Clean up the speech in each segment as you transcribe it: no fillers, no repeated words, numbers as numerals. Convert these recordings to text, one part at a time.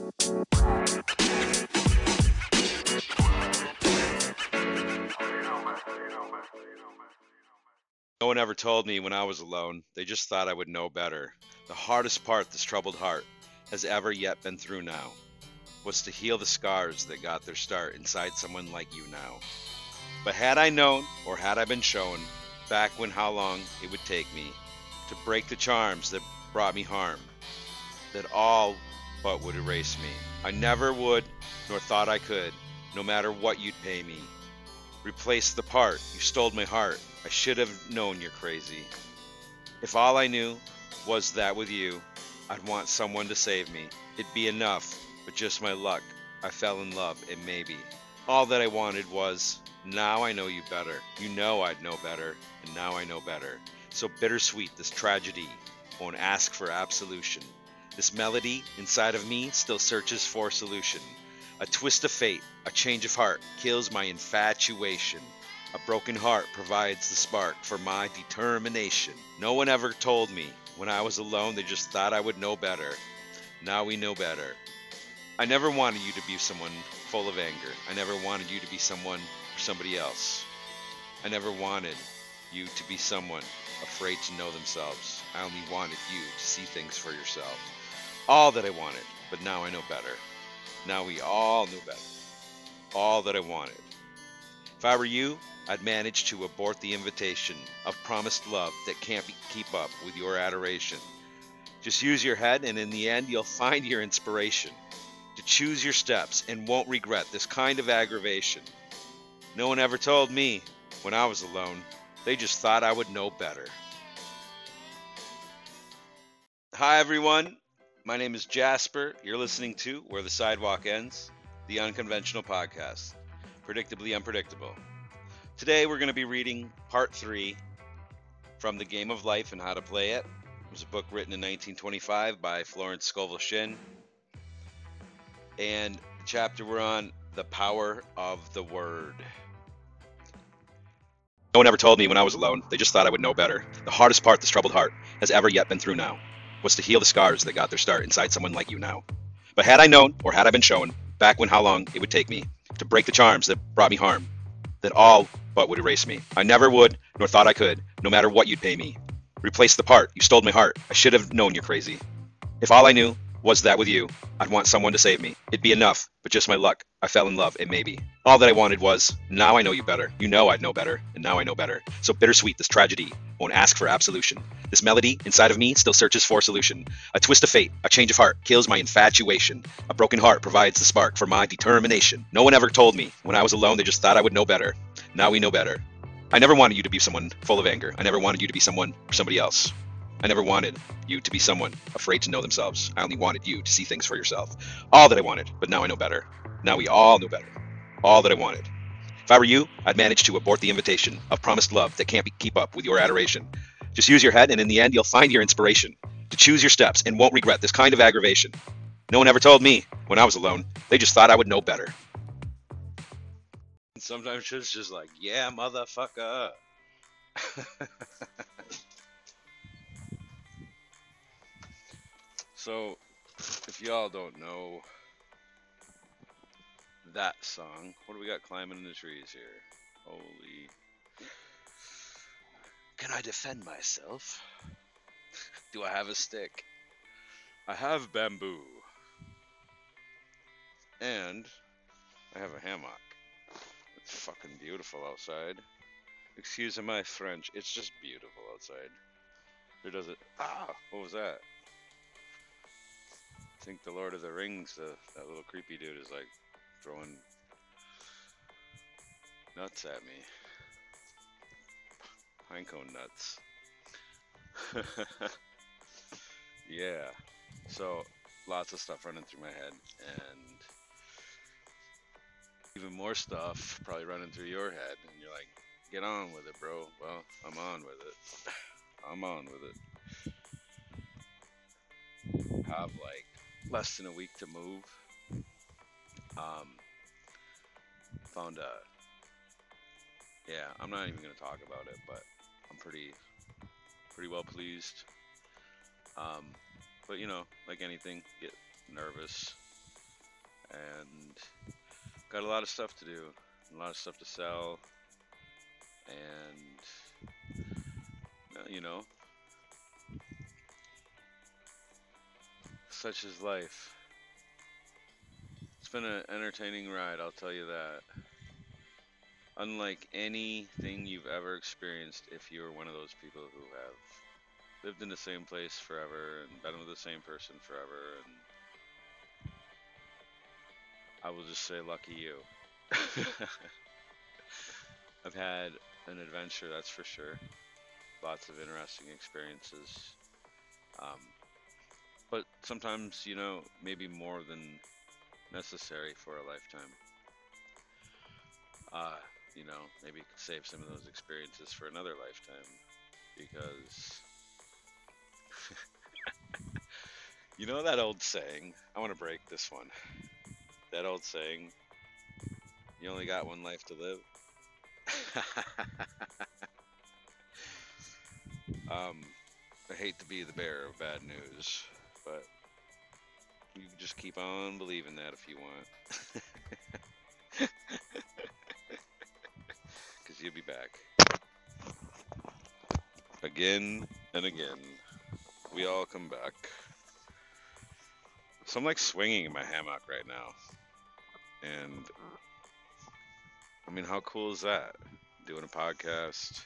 No one ever told me when I was alone. They just thought I would know better. The hardest part this troubled heart has ever yet been through now was to heal the scars that got their start inside someone like you now. But had I known, or had I been shown, back when how long it would take me to break the charms that brought me harm, that all but would erase me. I never would, nor thought I could, no matter what you'd pay me. Replace the part, you stole my heart. I should have known you're crazy. If all I knew was that with you, I'd want someone to save me. It'd be enough, but just my luck. I fell in love, and maybe. All that I wanted was, now I know you better. You know I'd know better, and now I know better. So bittersweet, this tragedy won't ask for absolution. This melody inside of me still searches for solution. A twist of fate, a change of heart, kills my infatuation. A broken heart provides the spark for my determination. No one ever told me when I was alone, they just thought I would know better. Now we know better. I never wanted you to be someone full of anger. I never wanted you to be someone for somebody else. I never wanted you to be someone afraid to know themselves. I only wanted you to see things for yourself. All that I wanted, but now I know better. Now we all knew better. All that I wanted. If I were you, I'd manage to abort the invitation of promised love that can't keep up with your adoration. Just use your head, and in the end, you'll find your inspiration to choose your steps and won't regret this kind of aggravation. No one ever told me when I was alone. They just thought I would know better. Hi, everyone. My name is Jasper. You're listening to Where the Sidewalk Ends, the unconventional podcast, predictably unpredictable. Today, we're going to be reading part 3 from The Game of Life and How to Play It. It was a book written in 1925 by Florence Scovel Shinn. And the chapter we're on, The Power of the Word. No one ever told me when I was alone. They just thought I would know better. The hardest part this troubled heart has ever yet been through now was to heal the scars that got their start inside someone like you now. But had I known, or had I been shown, back when how long it would take me to break the charms that brought me harm, that all but would erase me. I never would, nor thought I could, no matter what you'd pay me. Replace the part, you stole my heart. I should have known you're crazy. If all I knew was that with you, I'd want someone to save me. It'd be enough, but just my luck. I fell in love, and maybe. All that I wanted was, now I know you better. You know I'd know better, and now I know better. So bittersweet, this tragedy won't ask for absolution. This melody inside of me still searches for solution. A twist of fate, a change of heart, kills my infatuation. A broken heart provides the spark for my determination. No one ever told me when I was alone, they just thought I would know better. Now we know better. I never wanted you to be someone full of anger. I never wanted you to be someone for somebody else. I never wanted you to be someone afraid to know themselves. I only wanted you to see things for yourself. All that I wanted, but now I know better. Now we all know better. All that I wanted. If I were you, I'd manage to abort the invitation of promised love that can't keep up with your adoration. Just use your head, and in the end, you'll find your inspiration to choose your steps and won't regret this kind of aggravation. No one ever told me when I was alone. They just thought I would know better. Sometimes it's just like, yeah, motherfucker. So, if y'all don't know that song, what do we got climbing in the trees here? Holy. Can I defend myself? Do I have a stick? I have bamboo. And I have a hammock. It's fucking beautiful outside. Excuse my French, it's just beautiful outside. Who does it? Ah, what was that? I think the Lord of the Rings, that little creepy dude is like throwing nuts at me. Pinecone nuts. Yeah. So, lots of stuff running through my head, and even more stuff probably running through your head, and you're like, get on with it, bro. Well, I'm on with it. I'm on with it. Have like less than a week to move. Found a, yeah, I'm not even gonna talk about it, but I'm pretty well pleased. But you know, like anything, get nervous, and got a lot of stuff to do, a lot of stuff to sell, and you know, such is life. It's been an entertaining ride, I'll tell you that. Unlike anything you've ever experienced if you're one of those people who have lived in the same place forever and been with the same person forever, and I will just say lucky you. I've had an adventure, that's for sure. Lots of interesting experiences. Um, but sometimes, maybe more than necessary for a lifetime. Uh, maybe save some of those experiences for another lifetime because that old saying. I want to break this one. That old saying, you only got one life to live. um, I hate to be the bearer of bad news, but you can just keep on believing that if you want. Because you'll be back. Again and again. We all come back. So I'm like swinging in my hammock right now. And I mean, how cool is that? Doing a podcast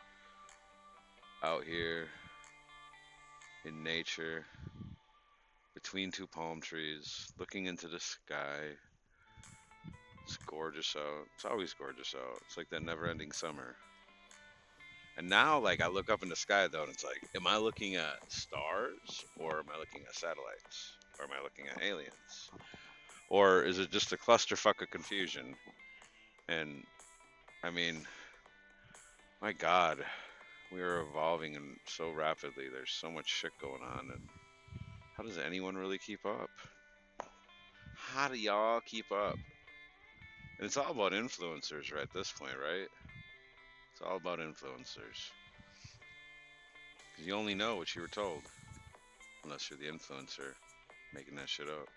out here in nature, between two palm trees, looking into the sky. It's gorgeous out. It's always gorgeous out. It's like that never ending summer. And now, like, I look up in the sky, though, and it's like, am I looking at stars, or am I looking at satellites? Or am I looking at aliens? Or is it just a clusterfuck of confusion? And, I mean, my God, we are evolving and so rapidly. There's so much shit going on, and how does anyone really keep up? How do y'all keep up? And it's all about influencers right at this point, right? It's all about influencers. Because you only know what you were told, unless you're the influencer making that shit up.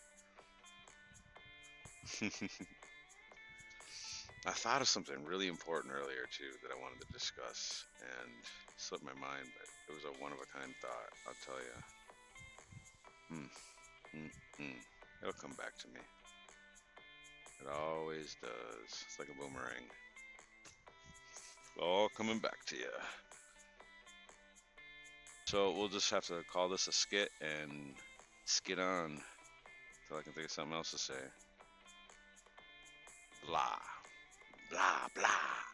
I thought of something really important earlier, too, that I wanted to discuss, and it slipped my mind, but it was a one-of-a-kind thought, I'll tell you. It'll come back to me. It always does. It's like a boomerang. All coming back to you. So we'll just have to call this a skit and skid on until I can think of something else to say. Blah. Blah, blah.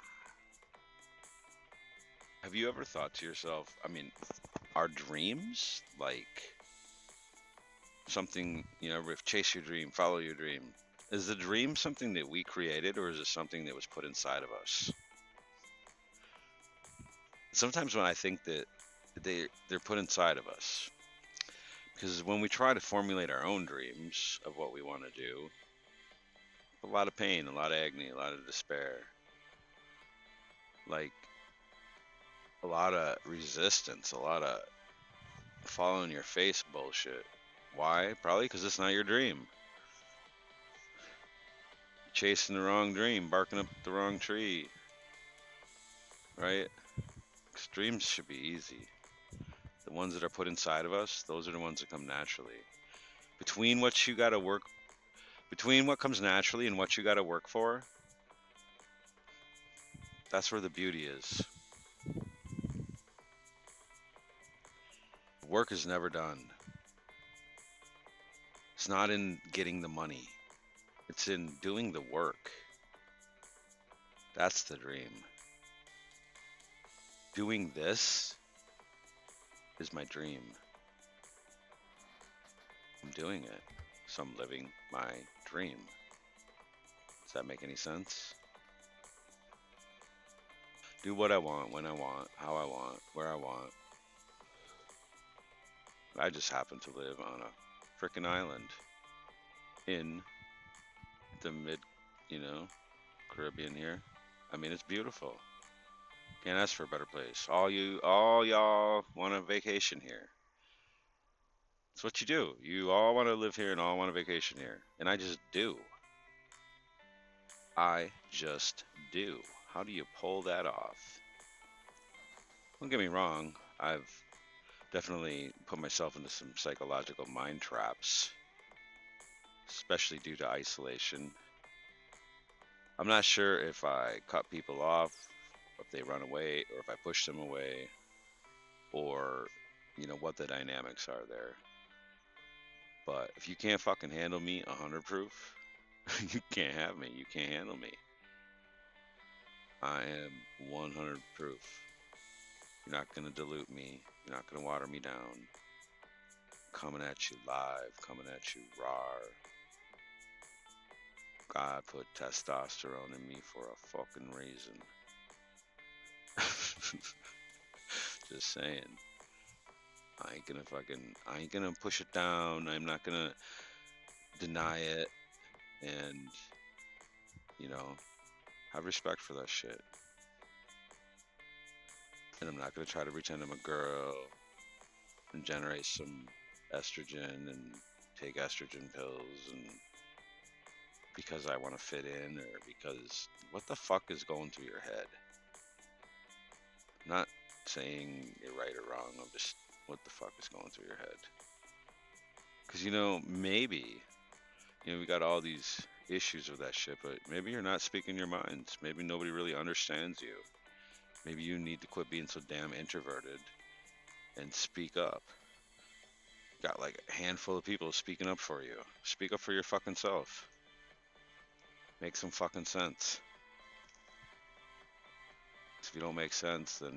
Have you ever thought to yourself, I mean, are dreams like something, if chase your dream, follow your dream? Is the dream something that we created, or is it something that was put inside of us? Sometimes when I think that they're put inside of us, because when we try to formulate our own dreams of what we want to do, a lot of pain, a lot of agony, a lot of despair, like a lot of resistance, a lot of fall on your face bullshit. Why? Probably because it's not your dream. Chasing the wrong dream, barking up the wrong tree, right? 'Cause dreams should be easy. The ones that are put inside of us, those are the ones that come naturally. Between what you gotta work, between what comes naturally and what you gotta work for, that's where the beauty is. Work is never done. It's not in getting the money. It's in doing the work. That's the dream. Doing this is my dream. I'm doing it. So I'm living my dream. Does that make any sense? Do what I want, when I want, how I want, where I want. I just happen to live on a frickin' island in the Caribbean here. I mean, it's beautiful. Can't ask for a better place. All y'all want a vacation here. It's what you do. You all want to live here and all want a vacation here. And I just do. I just do. How do you pull that off? Don't get me wrong. I've definitely put myself into some psychological mind traps, especially due to isolation. I'm not sure if I cut people off, if they run away, or if I push them away, or, what the dynamics are there. But if you can't fucking handle me 100 proof, you can't have me. You can't handle me. I am 100 proof. You're not going to dilute me. You're not going to water me down. Coming at you live, coming at you raw. God put testosterone in me for a fucking reason. Just saying. I ain't gonna push it down. I'm not gonna deny it. And, have respect for that shit. And I'm not gonna try to pretend I'm a girl and generate some estrogen and take estrogen pills and because I want to fit in or because what the fuck is going through your head? I'm not saying you're right or wrong. I'm just what the fuck is going through your head? Because maybe we got all these issues with that shit, but maybe you're not speaking your minds. Maybe nobody really understands you. Maybe you need to quit being so damn introverted and speak up. Got like a handful of people speaking up for you. Speak up for your fucking self. Make some fucking sense. If you don't make sense, then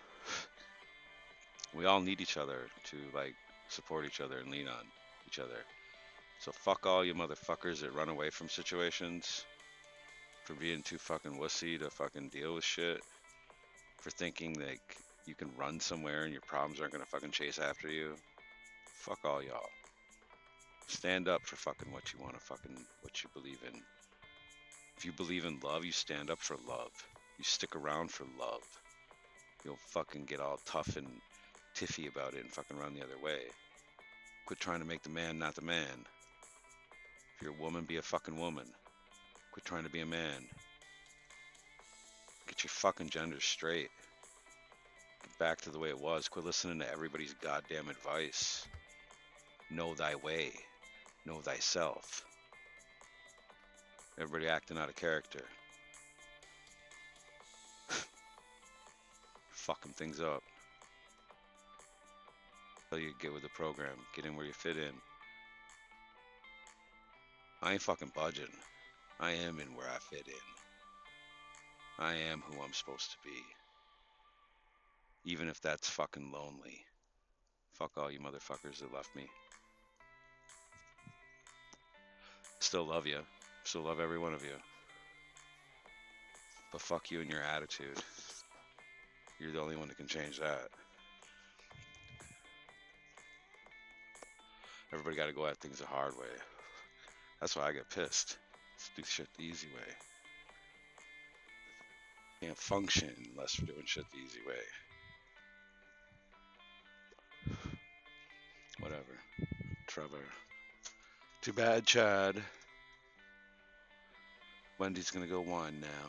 we all need each other to support each other and lean on each other. So fuck all you motherfuckers that run away from situations, for being too fucking wussy to fucking deal with shit, for thinking you can run somewhere and your problems aren't gonna fucking chase after you. Fuck all y'all. Stand up for fucking what you want to what you believe in. If you believe in love, you stand up for love. You stick around for love. You'll fucking get all tough and tiffy about it and fucking run the other way. Quit trying to make the man not the man. If you're a woman, be a fucking woman. Quit trying to be a man. Get your fucking gender straight. Get back to the way it was. Quit listening to everybody's goddamn advice. Know thy way. Know thyself. Everybody acting out of character. Fucking things up. So you get with the program. Get in where you fit in. I ain't fucking budging. I am in where I fit in. I am who I'm supposed to be. Even if that's fucking lonely. Fuck all you motherfuckers that left me. Still love you. Still love every one of you. But fuck you and your attitude. You're the only one that can change that. Everybody got to go at things the hard way. That's why I get pissed. Let's do shit the easy way. Can't function unless we're doing shit the easy way. Whatever. Trevor. Too bad, Chad. Wendy's gonna go wine now.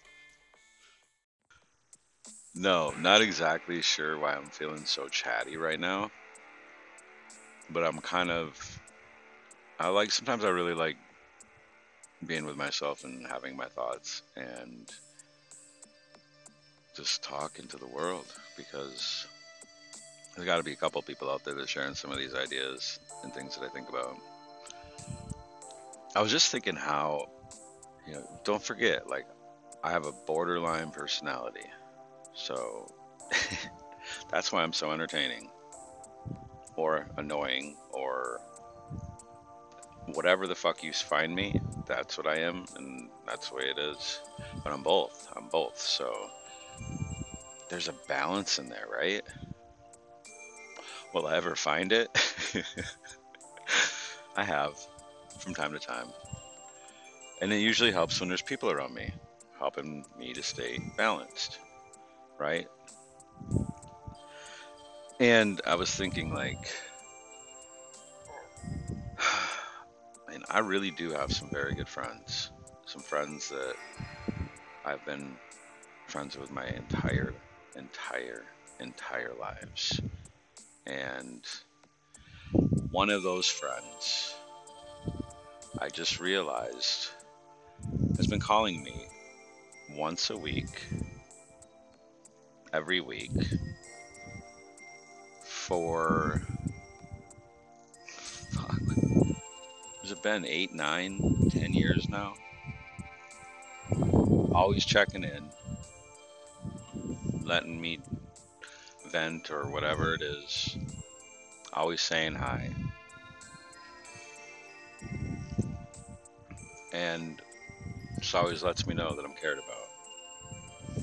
No, not exactly sure why I'm feeling so chatty right now. But I'm sometimes I really like being with myself and having my thoughts and just talking to the world, because there's got to be a couple people out there that are sharing some of these ideas and things that I think about. I was just thinking how, don't forget, I have a borderline personality. So that's why I'm so entertaining or annoying or whatever the fuck you find me. That's what I am, and that's the way it is. But I'm both. So there's a balance in there, right? Will I ever find it? I have from time to time. And it usually helps when there's people around me helping me to stay balanced, right? And I was thinking I really do have some very good friends. Some friends that I've been friends with my entire lives. And one of those friends, I just realized, has been calling me once a week, every week, for, fuck, has it been 8, 9, 10 years now? Always checking in, letting me vent or whatever it is, always saying hi. And just always lets me know that I'm cared about.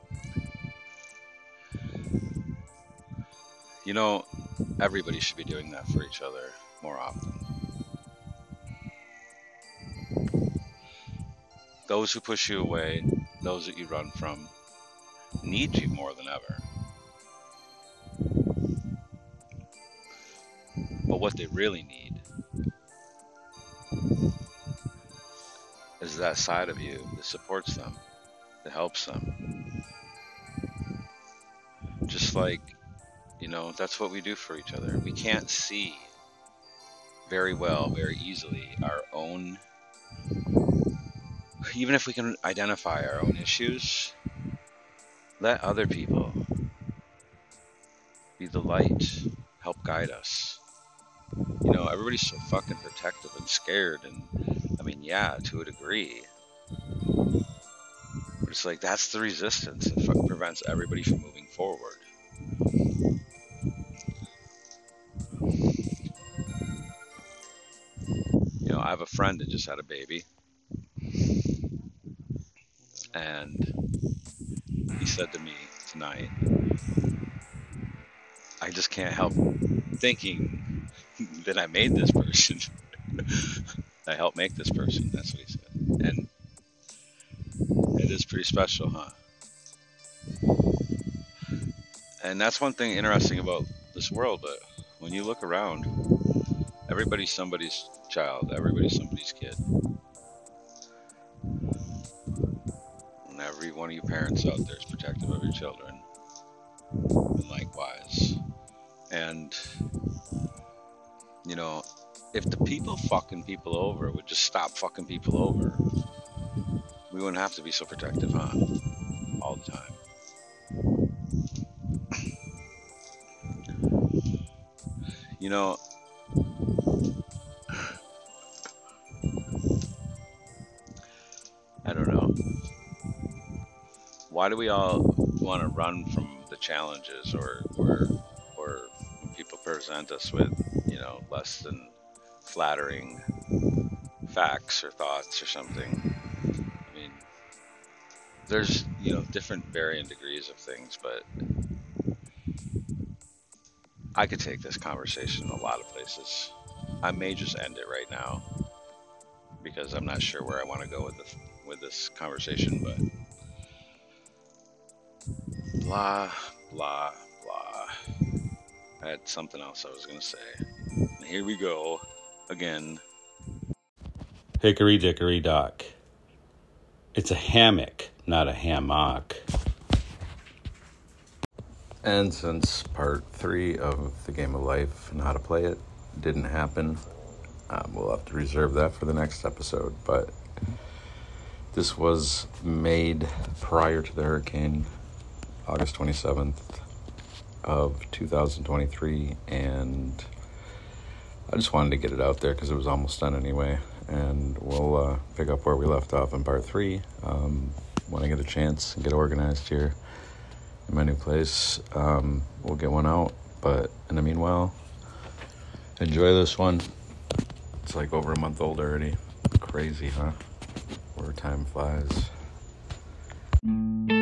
You know, everybody should be doing that for each other more often. Those who push you away, those that you run from, need you more than ever. But what they really need is that side of you that supports them, that helps them. Just like, you know, that's what we do for each other. We can't see very well, very easily, our own, even if we can identify our own issues, let other people be the light, help guide us. You know, everybody's so fucking protective and scared, and I mean, yeah, to a degree. But it's like, that's the resistance that prevents everybody from moving forward. You know, I have a friend that just had a baby, and he said to me tonight, I just can't help thinking that I made this person. I helped make this person, that's what he said. And it is pretty special, huh? And that's one thing interesting about this world, but when you look around, everybody's somebody's child, everybody's somebody's kid. And every one of you parents out there is protective of your children, and likewise. And, you know, if the people fucking people over would just stop fucking people over, we wouldn't have to be so protective, huh? All the time. You know, I don't know. Why do we all want to run from the challenges, or when people present us with, you know, less than flattering facts or thoughts or something? I mean, there's, you know, different varying degrees of things, but I could take this conversation a lot of places. I may just end it right now because I'm not sure where I want to go with this conversation, but blah, blah, blah. I had something else I was going to say. And here we go again. Hickory dickory dock. It's a hammock, not a hammock. And since part 3 of the game of life and how to play it didn't happen, we'll have to reserve that for the next episode. But this was made prior to the hurricane, August 27th of 2023, and I just wanted to get it out there because it was almost done anyway. And we'll pick up where we left off in part 3 when I get a chance and get organized here in my new place. We'll get one out, but in the meanwhile, enjoy this one. It's like over a month old already. Crazy, huh? Where time flies.